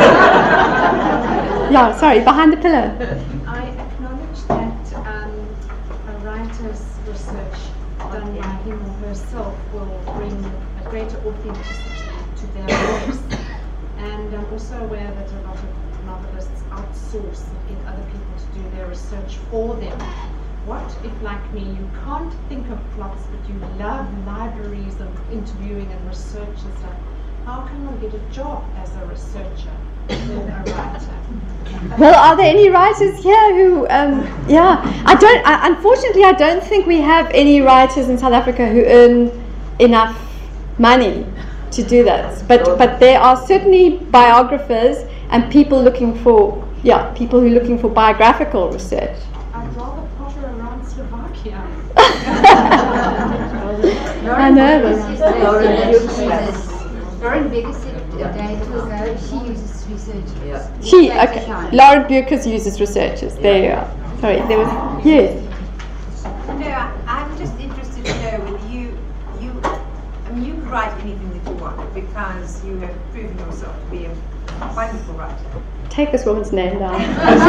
Yeah, sorry, behind the pillow. I acknowledge that um, a writer's research done by him or herself will bring a greater authenticity to their voice. And I'm also aware that a lot of novelists outsource and get other people to do their research for them. what if, like me, you can't think of plots, but you love libraries and interviewing and research and stuff? How can one get a job as a researcher or a writer? Well, are there any writers here who, um, yeah, I don't, I, unfortunately I don't think we have any writers in South Africa who earn enough money to do that. But, but there are certainly biographers and people looking for, yeah, people who are looking for biographical research. I'd rather potter around Slovakia. I know this. Lauren Becker said a day or two ago she uses researchers. She, okay. Lauren Beukers uses researchers. There you are. Sorry, there was, yes. No, I'm just interested to know whether you, you, I mean, you could write anything that you want because you have proven yourself to be a wonderful writer. Take this woman's name down.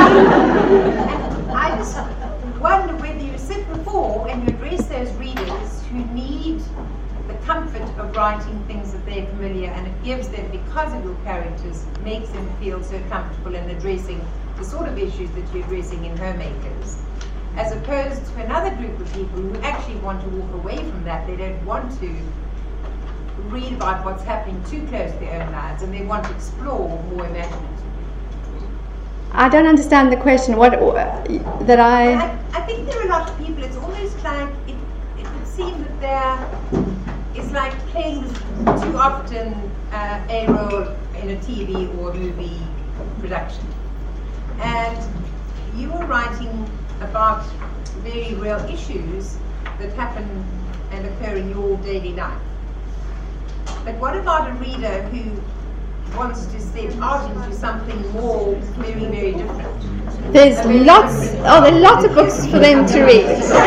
I just wonder whether you sit before and you address those readers who need the comfort of writing things that they're familiar, and it gives them, because of your characters, makes them feel so comfortable in addressing the sort of issues that you're addressing in Homemakers, as opposed to another group of people who actually want to walk away from that. They don't want to read about what's happening too close to their own lives, and they want to explore more imaginatively. I don't understand the question. What uh, that I, I... I think there are a lot of people, it's almost like, it, it would seem that they're, it's like playing too often uh, a role in a T V or movie production. And you are writing about very real issues that happen and occur in your daily life. But what about a reader who wants to step out into something more very, very different? There's lots, oh, there are lots of books for them to read.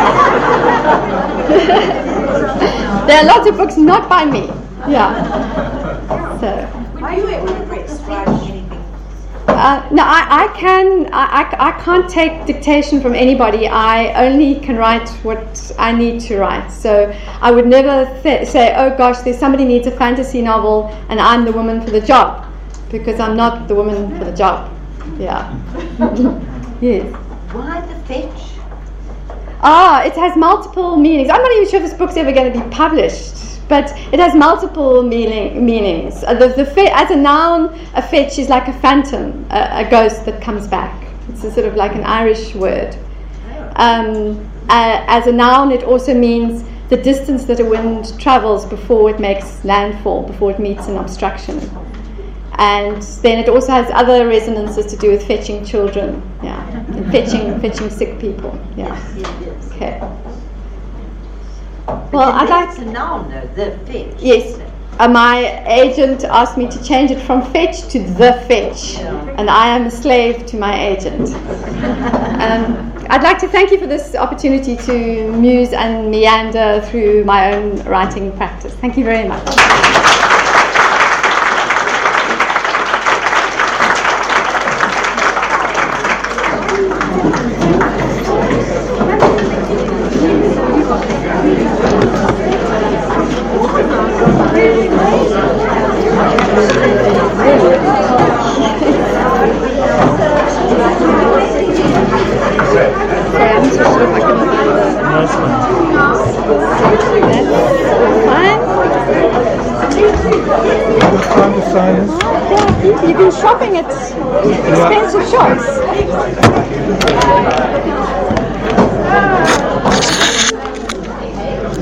There are lots of books not by me. Yeah. So. Would you ever regret writing anything? Uh, no, I, I can. I, I, I can't take dictation from anybody. I only can write what I need to write. So I would never th- say, "Oh gosh, there's somebody needs a fantasy novel, and I'm the woman for the job," because I'm not the woman for the job. Yeah. Yes. Why the fetch? Ah, it has multiple meanings. I'm not even sure if this book's ever going to be published, but it has multiple meaning, meanings. Uh, the, the fe- as a noun, a fetch is like a phantom, a, a ghost that comes back. It's a sort of like an Irish word. Um, uh, as a noun, it also means the distance that a wind travels before it makes landfall, before it meets an obstruction. And then it also has other resonances to do with fetching children, yeah, and fetching fetching sick people, yeah. Yes, yes. Okay. But Well, I'd like. it's a noun though, the fetch. Yes. Uh, my agent asked me to change it from fetch to the fetch, and I am a slave to my agent. um, I'd like to thank you for this opportunity to muse and meander through my own writing practice. Thank you very much. You've been shopping at expensive shops.